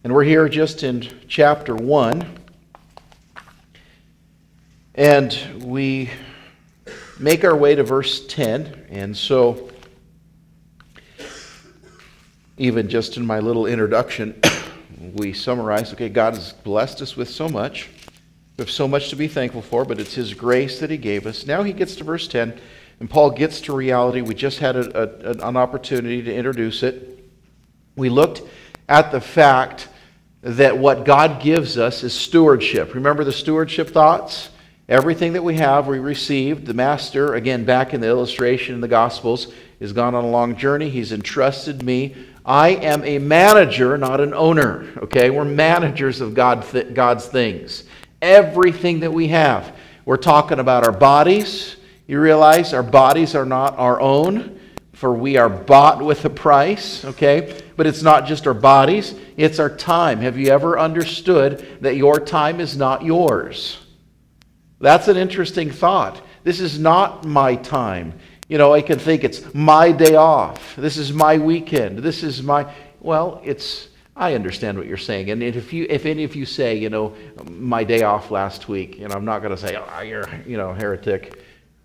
And we're here just in chapter 1. And we make our way to verse 10. And so, even just in my little introduction, we summarize, okay, God has blessed us with so much. We have so much to be thankful for, but it's His grace that He gave us. Now he gets to verse 10, and Paul gets to reality. We just had an opportunity to introduce it. We looked at the fact that what God gives us is stewardship. Remember the stewardship thoughts? Everything that we have, we received. The Master, again, back in the illustration in the Gospels, has gone on a long journey. He's entrusted me. I am a manager, not an owner. Okay, we're managers of God's things. Everything that we have. We're talking about our bodies. You realize our bodies are not our own, for we are bought with a price. Okay, but it's not just our bodies, it's our time. Have you ever understood that your time is not yours? That's an interesting thought. This is not my time. You know, I can think it's my day off. This is my weekend. This is my... Well, I understand what you're saying. And if any of you say, you know, my day off last week, you know, I'm not going to say, oh, you're, you know, heretic.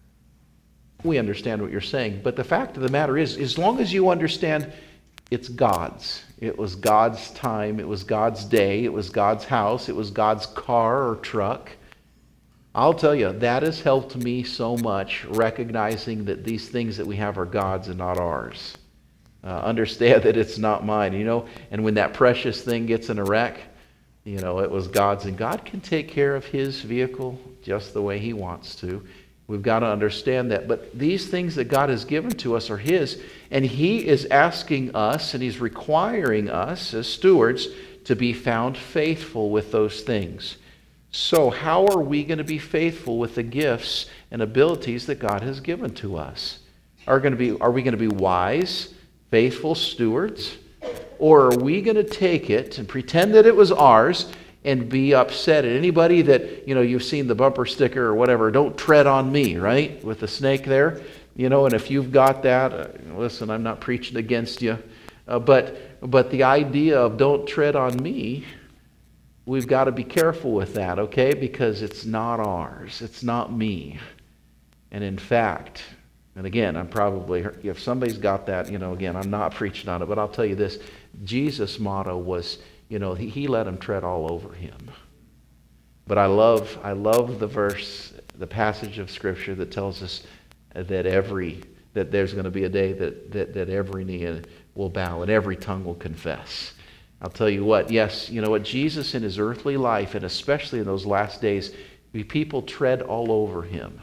We understand what you're saying. But the fact of the matter is, as long as you understand it's God's. It was God's time. It was God's day. It was God's house. It was God's car or truck. I'll tell you, that has helped me so much, recognizing that these things that we have are God's and not ours. Understand that it's not mine, you know. And when that precious thing gets in a wreck, you know, it was God's. And God can take care of His vehicle just the way He wants to. We've got to understand that. But these things that God has given to us are His. And He is asking us, and He's requiring us as stewards to be found faithful with those things. So how are we going to be faithful with the gifts and abilities that God has given to us? Are we going to be wise, faithful stewards? Or are we going to take it and pretend that it was ours and be upset at anybody that, you know, you've seen the bumper sticker or whatever, don't tread on me, right? With the snake there. You know, and if you've got that, listen, I'm not preaching against you. But the idea of don't tread on me, we've got to be careful with that, okay? Because it's not ours. It's not me. And in fact, and again, I'm probably, if somebody's got that, you know, again, I'm not preaching on it, but I'll tell you this. Jesus' motto was, you know, he let them tread all over Him. But I love the verse, the passage of Scripture that tells us that there's going to be a day that every knee will bow and every tongue will confess. I'll tell you what, yes, you know what, Jesus in His earthly life, and especially in those last days, people tread all over Him.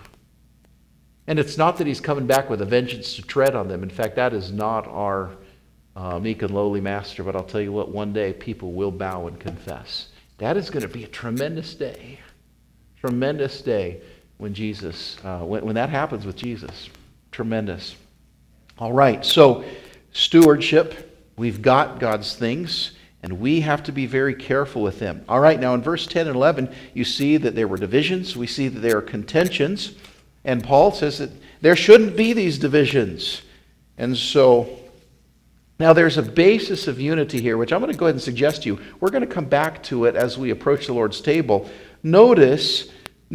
And it's not that He's coming back with a vengeance to tread on them. In fact, that is not our meek and lowly Master. But I'll tell you what, one day people will bow and confess. That is going to be a tremendous day. Tremendous day when Jesus, when that happens with Jesus. Tremendous. All right, so stewardship, we've got God's things. And we have to be very careful with them. All right, now in verse 10 and 11, you see that there were divisions. We see that there are contentions. And Paul says that there shouldn't be these divisions. And so, now there's a basis of unity here, which I'm going to go ahead and suggest to you. We're going to come back to it as we approach the Lord's table. Notice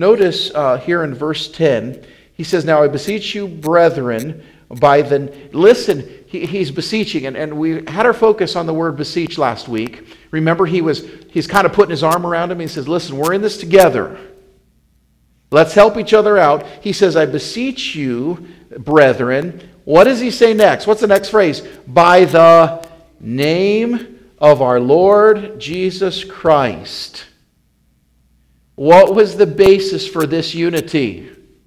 here in verse 10, he says, now I beseech you, brethren, by the... Listen, he's beseeching, and we had our focus on the word beseech last week. Remember, he's kind of putting his arm around him. He says, listen, we're in this together. Let's help each other out. He says, I beseech you, brethren. What does he say next? What's the next phrase? By the name of our Lord Jesus Christ. What was the basis for this unity?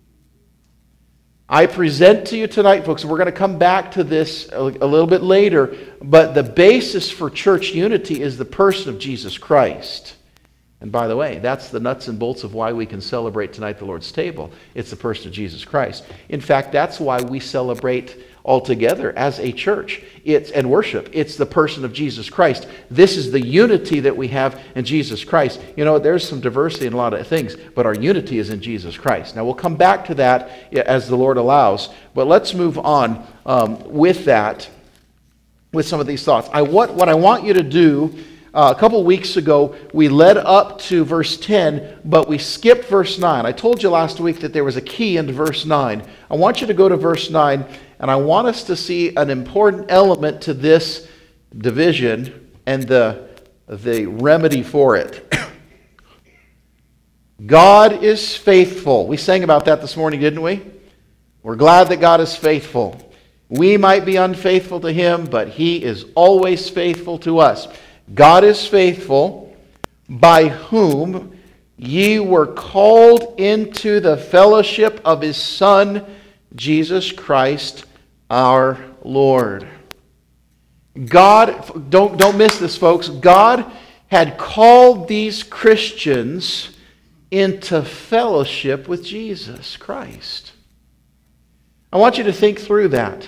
I present to you tonight, folks, and we're going to come back to this a little bit later, but the basis for church unity is the person of Jesus Christ. And by the way, that's the nuts and bolts of why we can celebrate tonight the Lord's table. It's the person of Jesus Christ. In fact, that's why we celebrate all together as a church and worship. It's the person of Jesus Christ. This is the unity that we have in Jesus Christ. You know, there's some diversity in a lot of things, but our unity is in Jesus Christ. Now, we'll come back to that as the Lord allows, but let's move on with that, with some of these thoughts. What I want you to do A couple weeks ago, we led up to verse 10, but we skipped verse 9. I told you last week that there was a key into verse 9. I want you to go to verse 9, and I want us to see an important element to this division and the remedy for it. God is faithful. We sang about that this morning, didn't we? We're glad that God is faithful. We might be unfaithful to Him, but He is always faithful to us. God is faithful, by whom ye were called into the fellowship of His Son, Jesus Christ our Lord. God, don't miss this, folks. God had called these Christians into fellowship with Jesus Christ. I want you to think through that.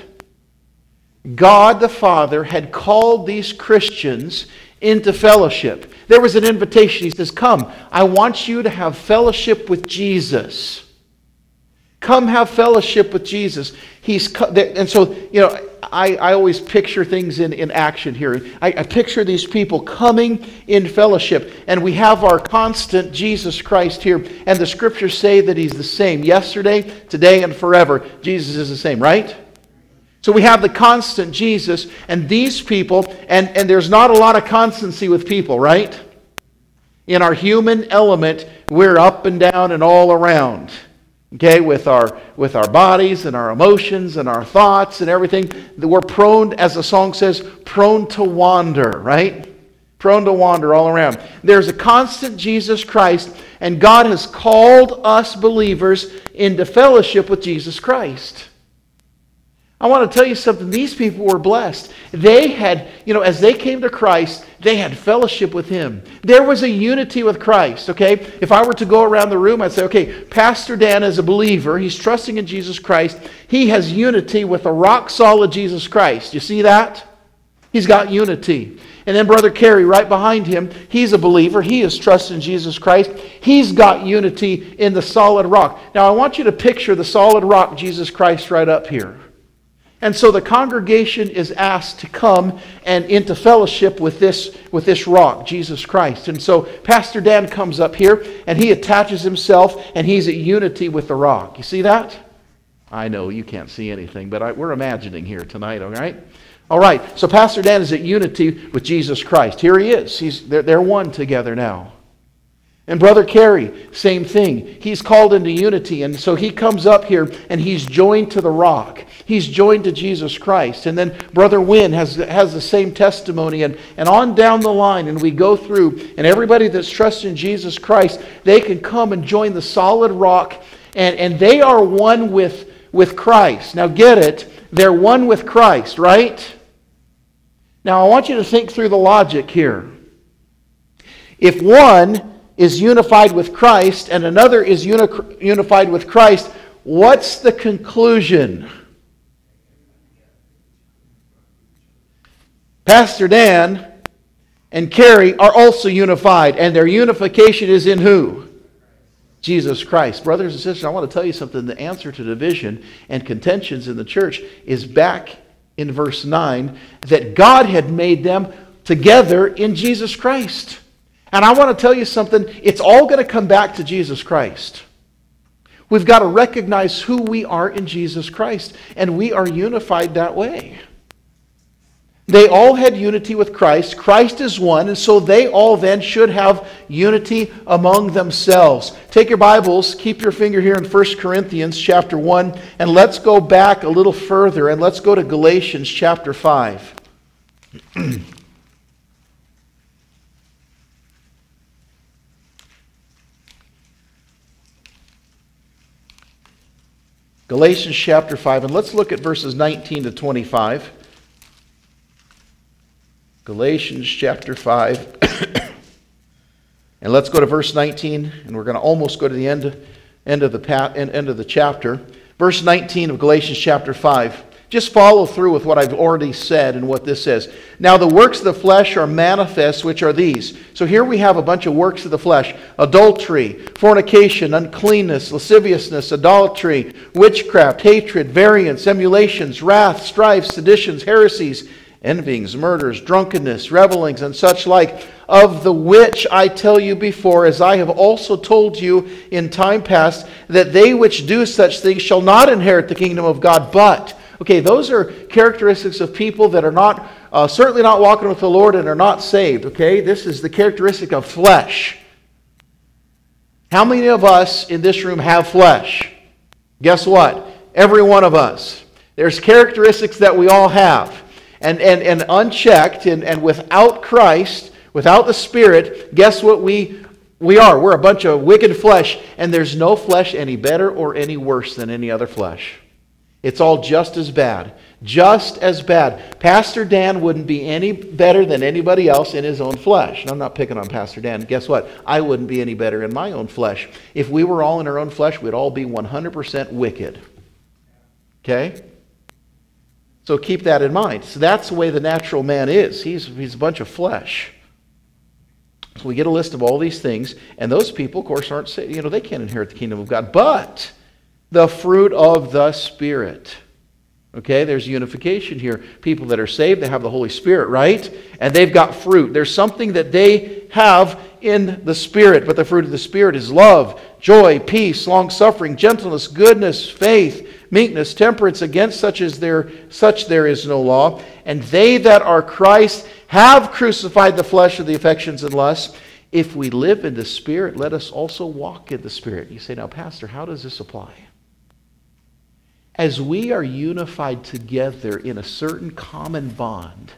God the Father had called these Christians into fellowship. There was an invitation. He says, come, I want you to have fellowship with Jesus. Come have fellowship with Jesus. And so, I always picture things in action here. I picture these people coming in fellowship, and we have our constant Jesus Christ here, and the Scriptures say that He's the same yesterday, today, and forever. Jesus is the same, right? So we have the constant Jesus, and these people, and there's not a lot of constancy with people, right? In our human element, we're up and down and all around. Okay, with our bodies and our emotions and our thoughts and everything, we're prone, as the song says, prone to wander, right? Prone to wander all around. There's a constant Jesus Christ, and God has called us believers into fellowship with Jesus Christ. I want to tell you something. These people were blessed. They had, as they came to Christ, they had fellowship with Him. There was a unity with Christ, okay? If I were to go around the room, I'd say, okay, Pastor Dan is a believer. He's trusting in Jesus Christ. He has unity with a rock-solid Jesus Christ. You see that? He's got unity. And then Brother Kerry, right behind him, he's a believer. He is trusting in Jesus Christ. He's got unity in the solid rock. Now, I want you to picture the solid rock, Jesus Christ, right up here. And so the congregation is asked to come and into fellowship with this rock, Jesus Christ. And so Pastor Dan comes up here and he attaches himself and he's at unity with the rock. You see that? I know you can't see anything, but we're imagining here tonight, all right? All right, so Pastor Dan is at unity with Jesus Christ. Here he is. They're one together now. And Brother Kerry, same thing. He's called into unity, and so he comes up here and he's joined to the rock. He's joined to Jesus Christ. And then Brother Wynn has the same testimony, and on down the line, and we go through, and everybody that's trusting Jesus Christ, they can come and join the solid rock, and they are one with Christ. Now get it, they're one with Christ, right? Now I want you to think through the logic here. If one is unified with Christ and another is unified with Christ, what's the conclusion? Pastor Dan and Carrie are also unified, and their unification is in who? Jesus Christ. Brothers and sisters, I want to tell you something. The answer to division and contentions in the church is back in verse 9, that God had made them together in Jesus Christ. And I want to tell you something, it's all going to come back to Jesus Christ. We've got to recognize who we are in Jesus Christ, and we are unified that way. They all had unity with Christ. Christ is one, and so they all then should have unity among themselves. Take your Bibles, keep your finger here in 1 Corinthians chapter 1, and let's go back a little further, and let's go to Galatians chapter 5. Galatians chapter 5, and let's look at verses 19 to 25. Galatians chapter 5, and let's go to verse 19, and we're going to almost go to the end of the chapter. Verse 19 of Galatians chapter 5. Just follow through with what I've already said and what this says. Now the works of the flesh are manifest, which are these. So here we have a bunch of works of the flesh. Adultery, fornication, uncleanness, lasciviousness, idolatry, witchcraft, hatred, variance, emulations, wrath, strife, seditions, heresies, envyings, murders, drunkenness, revelings, and such like, of the which I tell you before, as I have also told you in time past, that they which do such things shall not inherit the kingdom of God, but... Okay, those are characteristics of people that are not, certainly not walking with the Lord and are not saved, okay? This is the characteristic of flesh. How many of us in this room have flesh? Guess what? Every one of us. There's characteristics that we all have. And unchecked and without Christ, without the Spirit, guess what we are? We're a bunch of wicked flesh, and there's no flesh any better or any worse than any other flesh. It's all just as bad. Just as bad. Pastor Dan wouldn't be any better than anybody else in his own flesh. And I'm not picking on Pastor Dan. Guess what? I wouldn't be any better in my own flesh. If we were all in our own flesh, we'd all be 100% wicked. Okay? So keep that in mind. So that's the way the natural man is. He's a bunch of flesh. So we get a list of all these things. And those people, of course, aren't, they can't inherit the kingdom of God. But the fruit of the Spirit. Okay, there's unification here. People that are saved, they have the Holy Spirit, right? And they've got fruit. There's something that they have in the Spirit. But the fruit of the Spirit is love, joy, peace, long-suffering, gentleness, goodness, faith, meekness, temperance. Against such there is no law. And they that are Christ have crucified the flesh of the affections and lusts. If we live in the Spirit, let us also walk in the Spirit. You say, now, Pastor, how does this apply? As we are unified together in a certain common bond,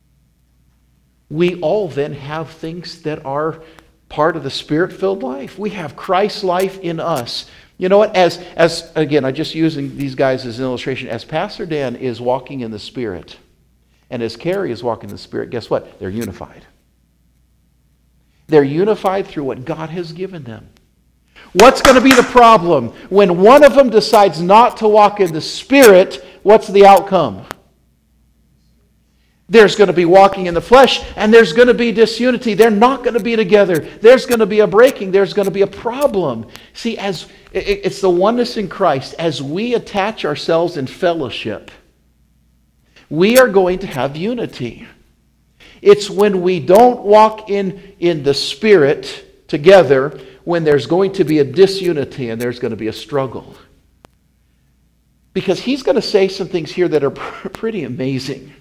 we all then have things that are part of the Spirit-filled life. We have Christ's life in us. You know what? As again, I'm just using these guys as an illustration. As Pastor Dan is walking in the Spirit, and as Carrie is walking in the Spirit, guess what? They're unified. They're unified through what God has given them. What's going to be the problem? When one of them decides not to walk in the Spirit, what's the outcome? There's going to be walking in the flesh, and there's going to be disunity. They're not going to be together. There's going to be a breaking. There's going to be a problem. See, as it's the oneness in Christ. As we attach ourselves in fellowship, we are going to have unity. It's when we don't walk in the Spirit together when there's going to be a disunity and there's going to be a struggle. Because he's going to say some things here that are pretty amazing.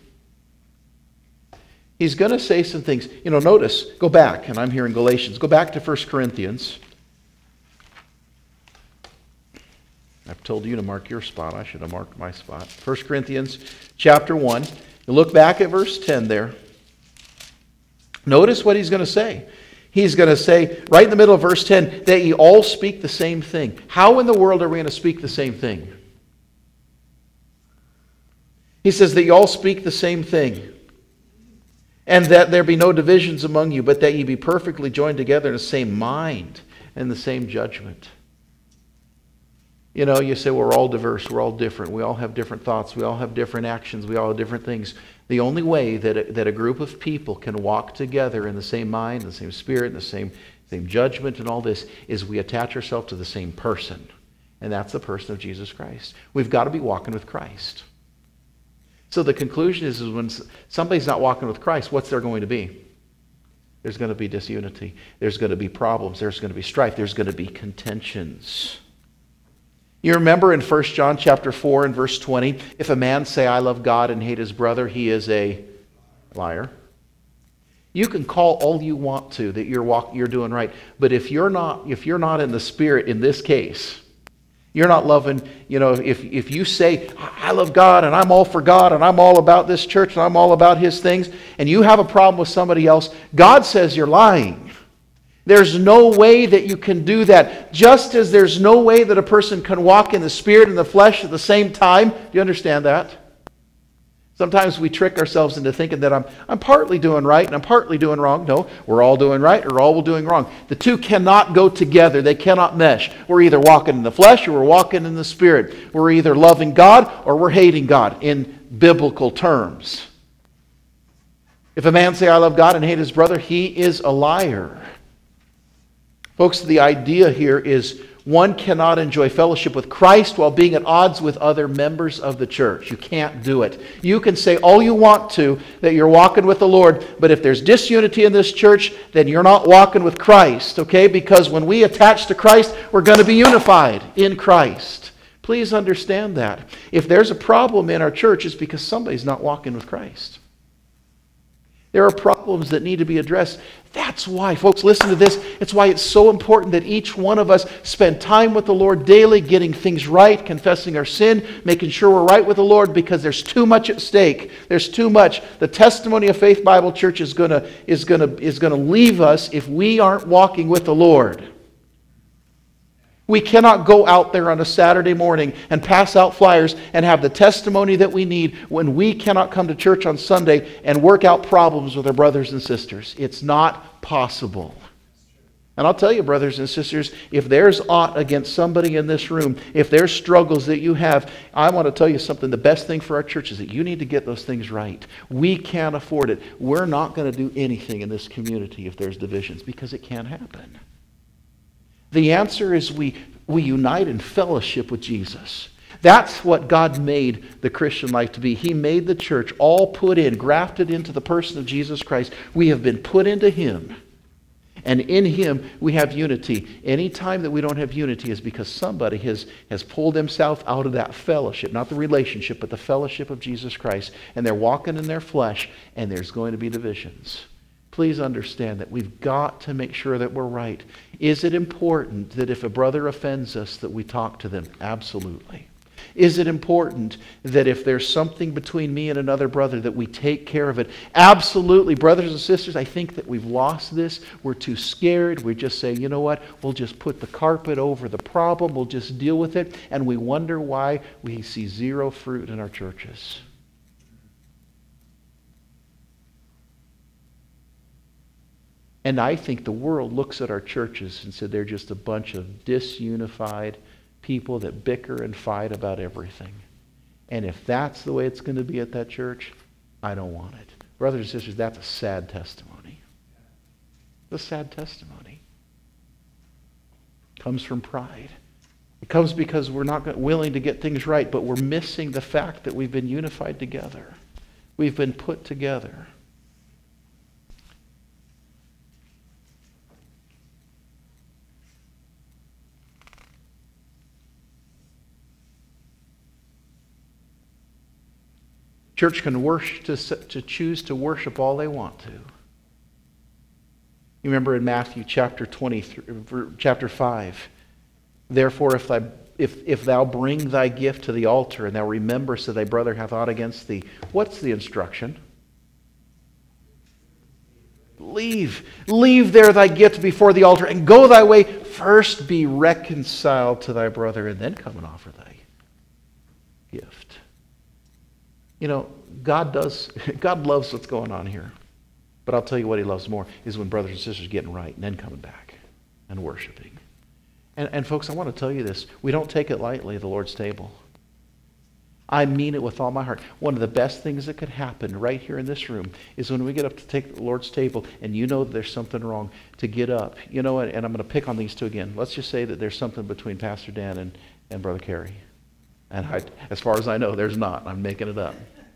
He's going to say some things. Notice, go back, and I'm here in Galatians. Go back to 1 Corinthians. I've told you to mark your spot. I should have marked my spot. 1 Corinthians chapter 1. You look back at verse 10 there. Notice what he's going to say. He's going to say, right in the middle of verse 10, that ye all speak the same thing. How in the world are we going to speak the same thing? He says that ye all speak the same thing. And that there be no divisions among you, but that ye be perfectly joined together in the same mind and the same judgment. You say, we're all diverse, we're all different, we all have different thoughts, we all have different actions, we all have different things. The only way that a group of people can walk together in the same mind, the same spirit, the same judgment and all this is we attach ourselves to the same person. And that's the person of Jesus Christ. We've got to be walking with Christ. So the conclusion is when somebody's not walking with Christ, what's there going to be? There's going to be disunity. There's going to be problems. There's going to be strife. There's going to be contentions. You remember in 1 John chapter 4 and verse 20, if a man say, I love God and hate his brother, he is a liar. You can call all you want to that you're doing right, but if you're not in the Spirit in this case, you're not loving, if you say, I love God and I'm all for God and I'm all about this church and I'm all about His things, and you have a problem with somebody else, God says you're lying. There's no way that you can do that. Just as there's no way that a person can walk in the Spirit and the flesh at the same time. Do you understand that? Sometimes we trick ourselves into thinking that I'm partly doing right and I'm partly doing wrong. No, we're all doing right or all doing wrong. The two cannot go together. They cannot mesh. We're either walking in the flesh or we're walking in the Spirit. We're either loving God or we're hating God in biblical terms. If a man say, I love God and hate his brother, he is a liar. Folks, the idea here is one cannot enjoy fellowship with Christ while being at odds with other members of the church. You can't do it. You can say all you want to that you're walking with the Lord, but if there's disunity in this church, then you're not walking with Christ, okay? Because when we attach to Christ, we're going to be unified in Christ. Please understand that. If there's a problem in our church, it's because somebody's not walking with Christ. There are problems that need to be addressed. That's why, folks, listen to this. It's why it's so important that each one of us spend time with the Lord daily, getting things right, confessing our sin, making sure we're right with the Lord, because there's too much at stake. There's too much. The Testimony of Faith Bible Church is going to leave us if we aren't walking with the Lord. We cannot go out there on a Saturday morning and pass out flyers and have the testimony that we need when we cannot come to church on Sunday and work out problems with our brothers and sisters. It's not possible. And I'll tell you, brothers and sisters, if there's aught against somebody in this room, if there's struggles that you have, I want to tell you something. The best thing for our church is that you need to get those things right. We can't afford it. We're not going to do anything in this community if there's divisions, because it can't happen. The answer is we unite in fellowship with Jesus. That's what God made the Christian life to be. He made the church all put in, grafted into the person of Jesus Christ. We have been put into Him. And in Him we have unity. Any time that we don't have unity is because somebody has pulled himself out of that fellowship. Not the relationship, but the fellowship of Jesus Christ. And they're walking in their flesh, and there's going to be divisions. Please understand that we've got to make sure that we're right. Is it important that if a brother offends us that we talk to them? Absolutely. Is it important that if there's something between me and another brother that we take care of it? Absolutely. Brothers and sisters, I think that we've lost this. We're too scared. We just say, you know what? We'll just put the carpet over the problem. We'll just deal with it. And we wonder why we see zero fruit in our churches. And I think the world looks at our churches and said they're just a bunch of disunified people that bicker and fight about everything. And if that's the way it's going to be at that church, I don't want it. Brothers and sisters, that's a sad testimony. It's a sad testimony. It comes from pride. It comes because we're not willing to get things right, but we're missing the fact that we've been unified together. We've been put together. Church can to choose to worship all they want to. You remember in Matthew chapter 5, therefore if thou bring thy gift to the altar and thou rememberest that thy brother hath aught against thee, what's the instruction? Leave there thy gift before the altar and go thy way. First be reconciled to thy brother and then come and offer thy gift. You know, God loves what's going on here. But I'll tell you what He loves more is when brothers and sisters getting right and then coming back and worshiping. And folks, I want to tell you this. We don't take it lightly, the Lord's table. I mean it with all my heart. One of the best things that could happen right here in this room is when we get up to take the Lord's table and you know that there's something wrong, to get up. You know what? And I'm going to pick on these two again. Let's just say that there's something between Pastor Dan and Brother Kerry. And as far as I know, there's not. I'm making it up.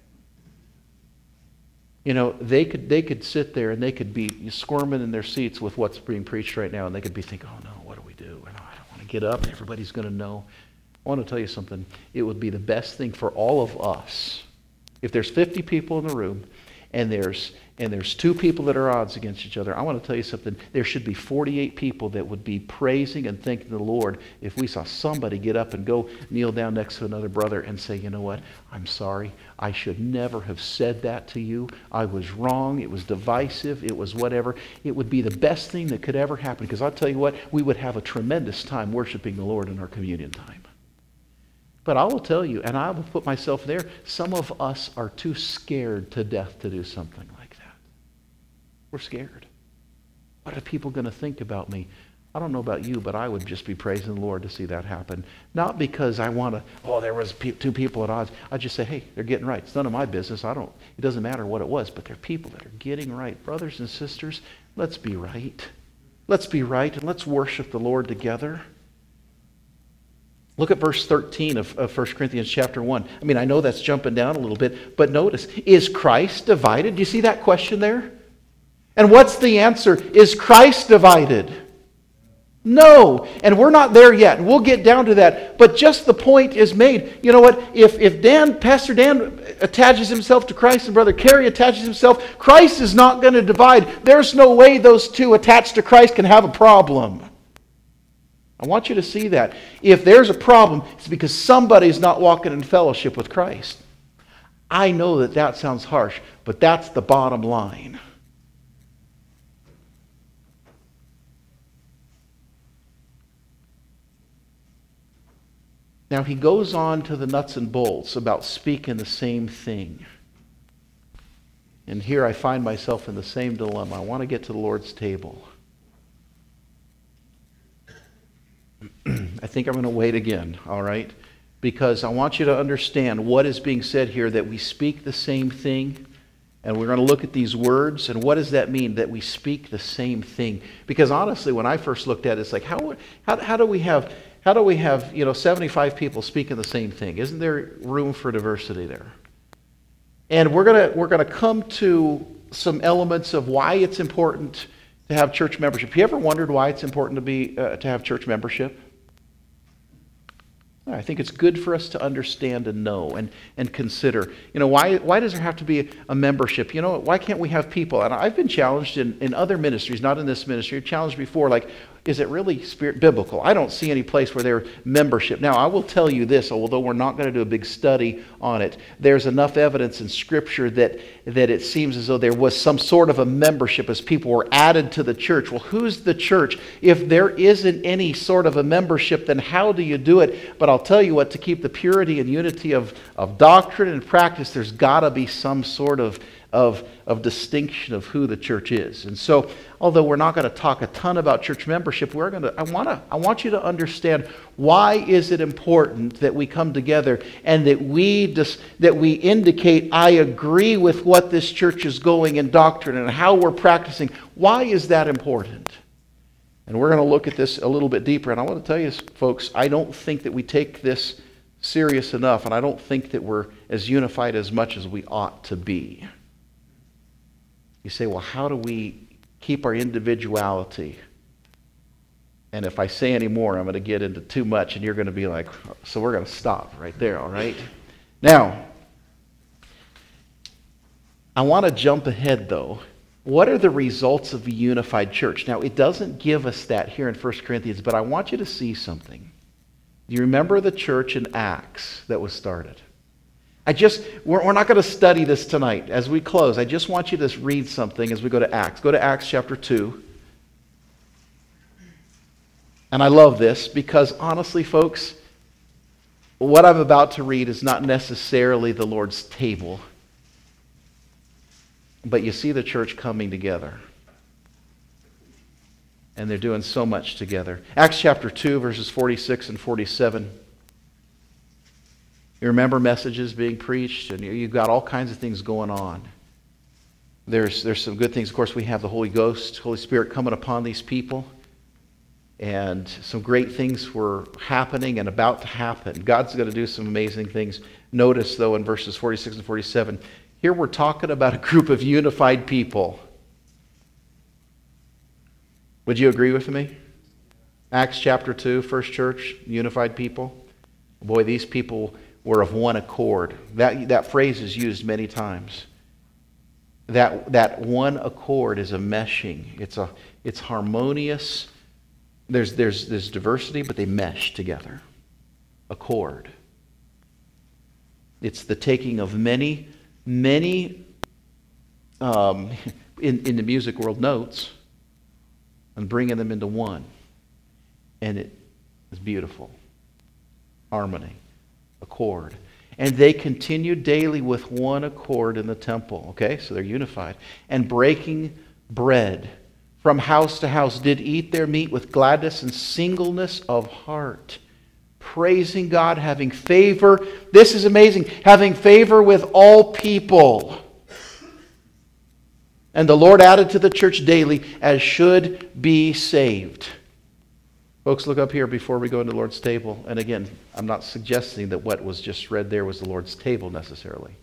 You know, they could sit there and they could be squirming in their seats with what's being preached right now, and they could be thinking, oh no, what do we do? I don't want to get up. Everybody's going to know. I want to tell you something. It would be the best thing for all of us. If there's 50 people in the room and there's 2 people that are odds against each other, I want to tell you something. There should be 48 people that would be praising and thanking the Lord if we saw somebody get up and go kneel down next to another brother and say, you know what, I'm sorry. I should never have said that to you. I was wrong. It was divisive. It was whatever. It would be the best thing that could ever happen, because I'll tell you what, we would have a tremendous time worshiping the Lord in our communion time. But I will tell you, and I will put myself there, some of us are too scared to death to do something like that. We're scared. What are people going to think about me? I don't know about you, but I would just be praising the Lord to see that happen. Not because I want to, there was 2 people at odds. I just say, hey, they're getting right. It's none of my business. It doesn't matter what it was, but they're people that are getting right. Brothers and sisters, let's be right. Let's be right and let's worship the Lord together. Look at verse 13 of 1 Corinthians chapter 1. I mean, I know that's jumping down a little bit, but notice, is Christ divided? Do you see that question there? And what's the answer? Is Christ divided? No. And we're not there yet. We'll get down to that. But just the point is made. You know what? If Pastor Dan attaches himself to Christ and Brother Kerry attaches himself, Christ is not going to divide. There's no way those two attached to Christ can have a problem. I want you to see that. If there's a problem, it's because somebody's not walking in fellowship with Christ. I know that sounds harsh, but that's the bottom line. Now he goes on to the nuts and bolts about speaking the same thing. And here I find myself in the same dilemma. I want to get to the Lord's table. I think I'm going to wait again, all right? Because I want you to understand what is being said here, that we speak the same thing. And we're going to look at these words, and what does that mean, that we speak the same thing? Because honestly, when I first looked at it, it's like, how do we have 75 people speaking the same thing? Isn't there room for diversity there? And we're going to come to some elements of why it's important to have church membership. You ever wondered why it's important to have church membership? I think it's good for us to understand and know and consider. Why does there have to be a membership? Why can't we have people? And I've been challenged in other ministries, not in this ministry, challenged before, like, is it really biblical? I don't see any place where there's membership. Now, I will tell you this, although we're not going to do a big study on it, there's enough evidence in Scripture that it seems as though there was some sort of a membership as people were added to the church. Well, who's the church? If there isn't any sort of a membership, then how do you do it? But I'll tell you what, to keep the purity and unity of doctrine and practice, there's got to be some sort of distinction of who the church is. And so, although we're not going to talk a ton about church membership, I want you to understand, why is it important that we come together and that we indicate, I agree with what this church is going in doctrine and how we're practicing. Why is that important? And we're going to look at this a little bit deeper. And I want to tell you, folks, I don't think that we take this serious enough, and I don't think that we're as unified as much as we ought to be. You say, well, how do we keep our individuality? And if I say any more, I'm going to get into too much, and you're going to be like, so we're going to stop right there, all right? Now, I want to jump ahead, though. What are the results of a unified church? Now, it doesn't give us that here in 1 Corinthians, but I want you to see something. Do you remember the church in Acts that was started? We're not going to study this tonight. As we close, I just want you to read something as we go to Acts. Go to Acts chapter 2. And I love this because honestly, folks, what I'm about to read is not necessarily the Lord's table. But you see the church coming together. And they're doing so much together. Acts chapter 2, verses 46 and 47. You remember messages being preached, and you've got all kinds of things going on. There's some good things. Of course, we have the Holy Ghost, Holy Spirit coming upon these people. And some great things were happening and about to happen. God's going to do some amazing things. Notice, though, in verses 46 and 47, here we're talking about a group of unified people. Would you agree with me? Acts chapter 2, First Church, unified people. Boy, these people were of one accord. That phrase is used many times. That one accord is a meshing. It's harmonious. There's diversity, but they mesh together. Accord. It's the taking of many in the music world notes and bringing them into one. And it is beautiful. Harmony. Accord. And they continued daily with one accord in the temple. Okay, so they're unified. And breaking bread from house to house, did eat their meat with gladness and singleness of heart, praising God, having favor. This is amazing. Having favor with all people. And the Lord added to the church daily as should be saved. Folks, look up here before we go into the Lord's table. And again, I'm not suggesting that what was just read there was the Lord's table necessarily.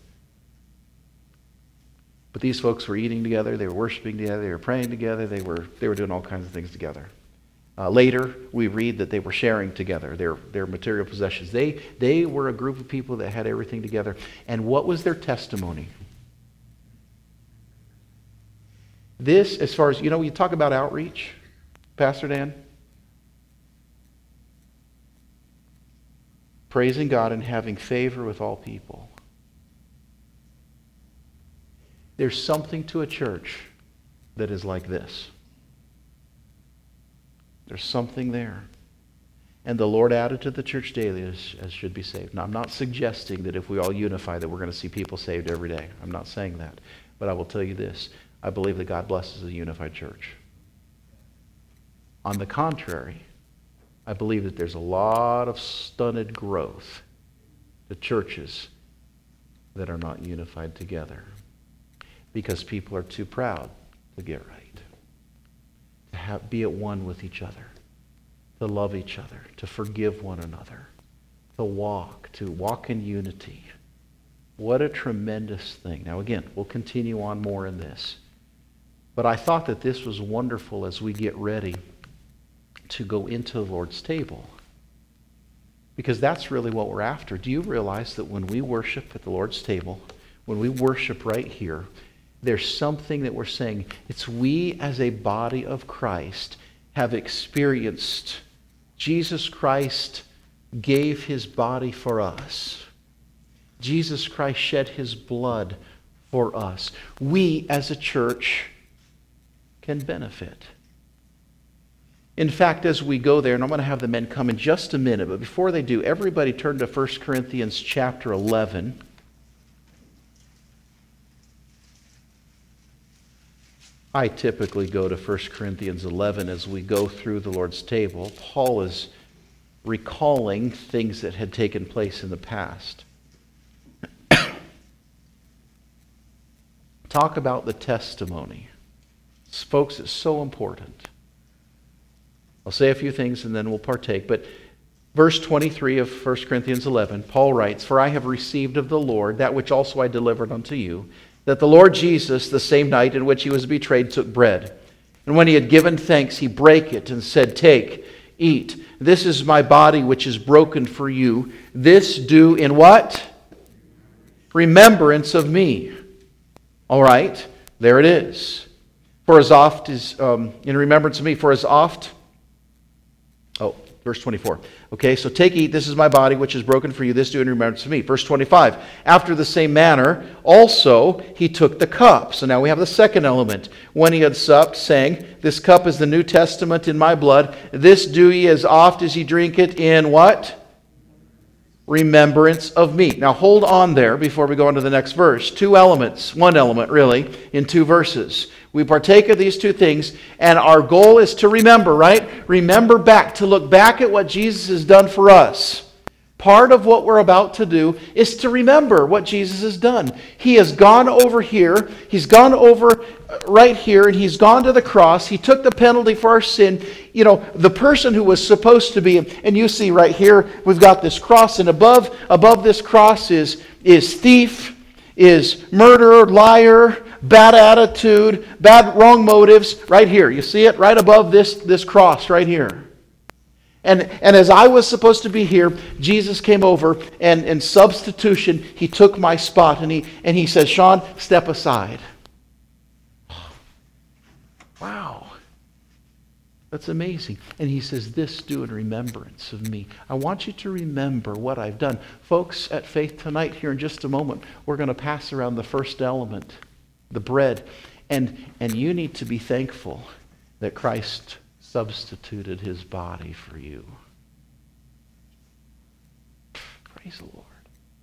But these folks were eating together, they were worshiping together, they were praying together, they were doing all kinds of things together. Later, we read that they were sharing together their material possessions. They were a group of people that had everything together. And what was their testimony? This, as far as, you talk about outreach, Pastor Dan. Praising God and having favor with all people. There's something to a church that is like this. There's something there. And the Lord added to the church daily as should be saved. Now, I'm not suggesting that if we all unify that we're going to see people saved every day. I'm not saying that. But I will tell you this. I believe that God blesses a unified church. On the contrary, I believe that there's a lot of stunted growth to churches that are not unified together because people are too proud to get right, to be at one with each other, to love each other, to forgive one another, to walk in unity. What a tremendous thing. Now again, we'll continue on more in this. But I thought that this was wonderful as we get ready to go into the Lord's table. Because that's really what we're after. Do you realize that when we worship at the Lord's table, when we worship right here, there's something that we're saying. It's we as a body of Christ have experienced Jesus Christ gave his body for us. Jesus Christ shed his blood for us. We as a church can benefit. In fact, as we go there, and I'm going to have the men come in just a minute, but before they do, everybody turn to 1 Corinthians chapter 11. I typically go to 1 Corinthians 11 as we go through the Lord's table. Paul is recalling things that had taken place in the past. Talk about the testimony. Folks, it's so important. I'll say a few things and then we'll partake. But verse 23 of 1 Corinthians 11, Paul writes, "For I have received of the Lord that which also I delivered unto you, that the Lord Jesus, the same night in which he was betrayed, took bread. And when he had given thanks, he brake it and said, Take, eat. This is my body which is broken for you. This do in what? Remembrance of me." All right, there it is. For as oft is, in remembrance of me, for as oft... verse 24. Okay, so take, eat, this is my body which is broken for you, this do in remembrance of me. Verse 25. After the same manner, also he took the cup. So now we have the second element. When he had supped, saying, This cup is the New Testament in my blood. This do ye as oft as ye drink it in what? Remembrance of me. Now hold on there before we go on to the next verse. Two elements, one element really, in two verses. We partake of these two things, and our goal is to remember, right? Remember back, to look back at what Jesus has done for us. Part of what we're about to do is to remember what Jesus has done. He has gone over here, he's gone over right here, and he's gone to the cross. He took the penalty for our sin. You know, the person who was supposed to be, and you see right here, we've got this cross, and above this cross is thief, is murderer, liar, bad attitude, wrong motives, right here. You see it right above this cross right here. And as I was supposed to be here, Jesus came over, and in substitution, he took my spot, and he says, Sean, step aside. Wow. That's amazing. And he says, this do in remembrance of me. I want you to remember what I've done. Folks, at Faith Tonight, here in just a moment, we're going to pass around the first element, the bread. And you need to be thankful that Christ substituted his body for you. Praise the Lord.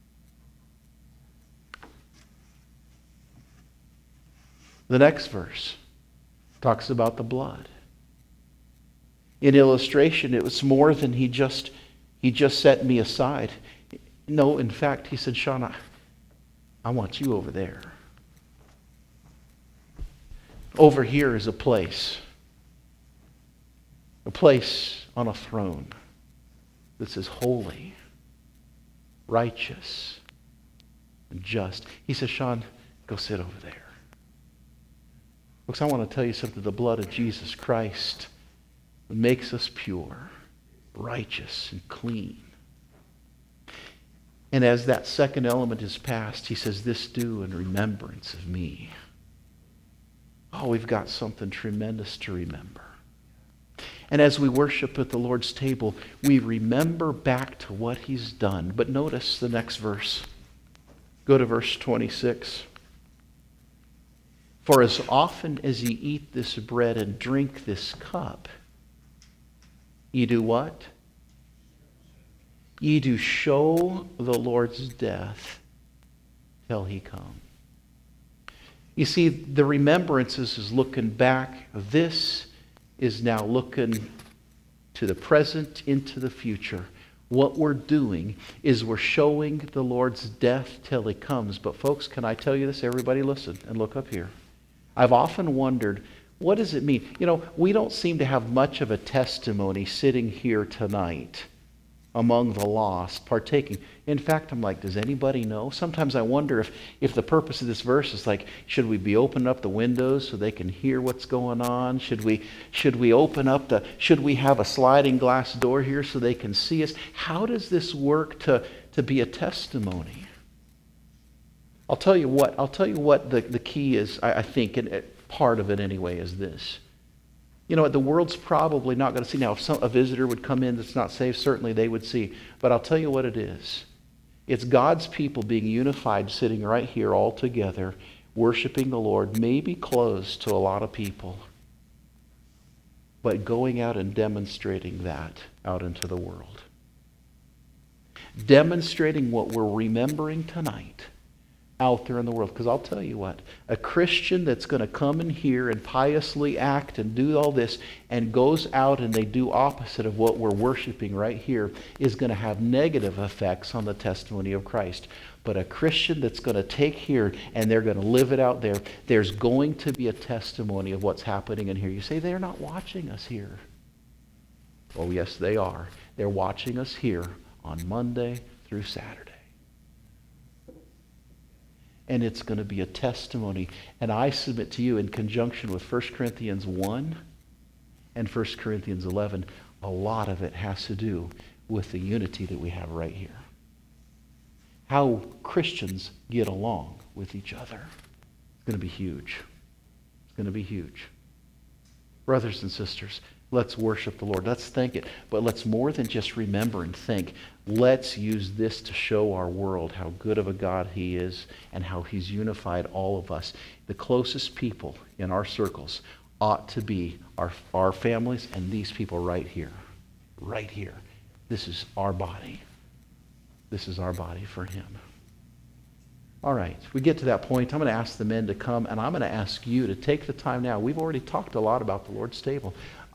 The next verse talks about the blood. In illustration, it was more than he just set me aside. No, in fact, he said, Sean, I want you over there. Over here is a place on a throne that says holy, righteous, and just. He says, Sean, go sit over there. Folks, I want to tell you something. The blood of Jesus Christ makes us pure, righteous, and clean. And as that second element is passed, he says, this do in remembrance of me. Oh, we've got something tremendous to remember. And as we worship at the Lord's table, we remember back to what he's done. But notice the next verse. Go to verse 26. For as often as ye eat this bread and drink this cup, ye do what? Ye do show the Lord's death till he come. You see, the remembrances is looking back. This is now looking to the present, into the future. What we're doing is we're showing the Lord's death till he comes. But folks, can I tell you this? Everybody listen and look up here. I've often wondered, what does it mean? You know, we don't seem to have much of a testimony sitting here tonight among the lost, partaking. In fact, I'm like, does anybody know? Sometimes I wonder if the purpose of this verse is like, should we be opening up the windows so they can hear what's going on? Should we open up should we have a sliding glass door here so they can see us? How does this work to be a testimony? I'll tell you what the key is, I think, and part of it anyway, is this. You know what, the world's probably not going to see. Now, if a visitor would come in that's not saved, certainly they would see. But I'll tell you what it is. It's God's people being unified, sitting right here all together, worshiping the Lord, maybe closed to a lot of people, but going out and demonstrating that out into the world. Demonstrating what we're remembering tonight out there in the world. Because I'll tell you what, a Christian that's going to come in here and piously act and do all this and goes out and they do opposite of what we're worshiping right here is going to have negative effects on the testimony of Christ. But a Christian that's going to take here and they're going to live it out there, there's going to be a testimony of what's happening in here. You say, they're not watching us here. Oh, yes, they are. They're watching us here on Monday through Saturday. And it's going to be a testimony. And I submit to you, in conjunction with 1 Corinthians 1 and 1 Corinthians 11, a lot of it has to do with the unity that we have right here. How Christians get along with each other. It's going to be huge. It's going to be huge. Brothers and sisters, let's worship the Lord. Let's thank it. But let's more than just remember and think. Let's use this to show our world how good of a God he is and how he's unified all of us. The closest people in our circles ought to be our families and these people right here. Right here. This is our body. This is our body for him. All right, we get to that point. I'm going to ask the men to come, and I'm going to ask you to take the time now. We've already talked a lot about the Lord's table.